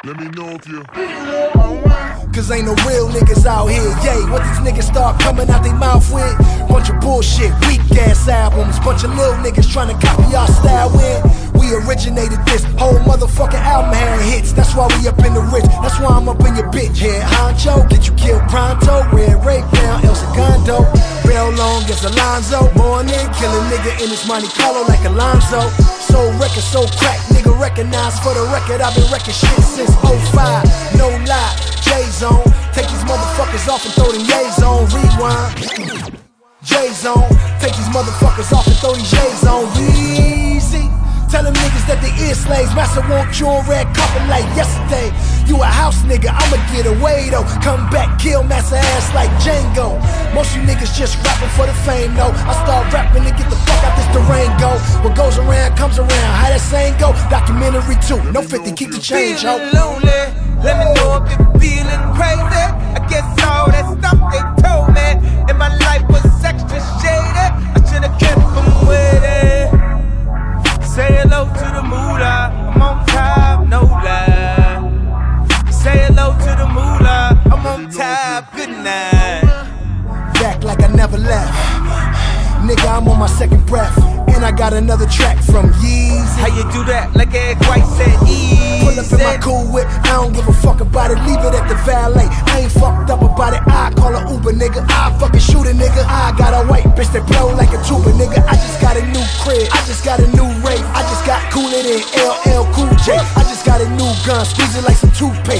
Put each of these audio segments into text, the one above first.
Let me know if you. Cause ain't no real niggas out here, yay. What these niggas start coming out they mouth with? Bunch of bullshit, weak ass albums. Bunch of little niggas trying to copy our style when we originated this whole motherfucking album had hits. That's why we up in the rich, that's why I'm up in your bitch. Head honcho, get you killed pronto. Red Ray down, El Segundo. Bell long as Alonzo. Morning, kill a nigga in his Monte Carlo like Alonzo. Soul record, so crack, nigga recognized for the record. I've been wrecking shit since 05, no lie. J-Zone, take these motherfuckers off and throw them Yays on. Rewind. J-Zone, take these motherfuckers off and throw these Yays on. Easy. Tell them niggas that they is slaves. Master want you on red carpet like yesterday. You a house nigga, I'ma get away though. Come back, kill Master ass like Django. Most you niggas just rapping for the fame though. I start rapping to get the fuck out this Durango. What goes around comes around, how that saying go? Documentary too, no 50, keep the change, ho. Feeling lonely, let me know if you're feeling crazy. I guess all that stuff they told me in my life was extra shady. I should've kept them waiting. Say hello to the moolah, I'm on top, no lie. Say hello to the moolah, I'm on top, good night. Back like I never left. Nigga, I'm on my second breath. And I got another track from Yeezy. How you do that? Like Ed White said, easy. Pull up in my cool whip, I don't give a fuck about it. Leave it at the valet, I ain't fucked up about it. I call a Uber, nigga, I fucking shoot a nigga. I got a white bitch that blow like a tuba, nigga. I just got a new crib, I just got a new rave. I just got cooler than LL Cool J. I just got a new gun, squeeze it like some toothpaste.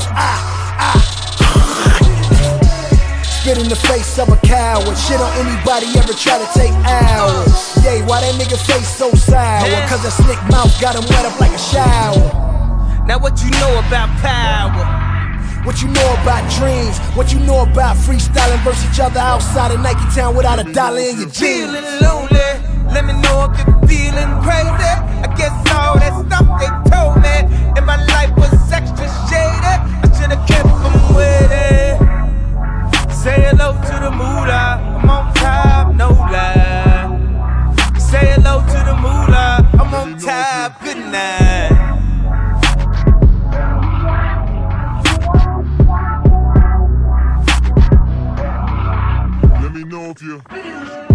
Spit in the face of a coward. Shit on anybody ever try to take ours. Yay, why that nigga face so sour? Cause that slick mouth got him wet up like a shower. Now what you know about power? What you know about dreams? What you know about freestyling versus each other outside of Nike Town without a dollar in your jeans? Feeling lonely, let me know if you're feeling crazy. I guess all that stuff they told me in my life was extra shady. I should've kept them waiting. Say hello to the moolah, I'm on top, no lie. Say hello to the moolah, I'm on top, good night. Let me know if you.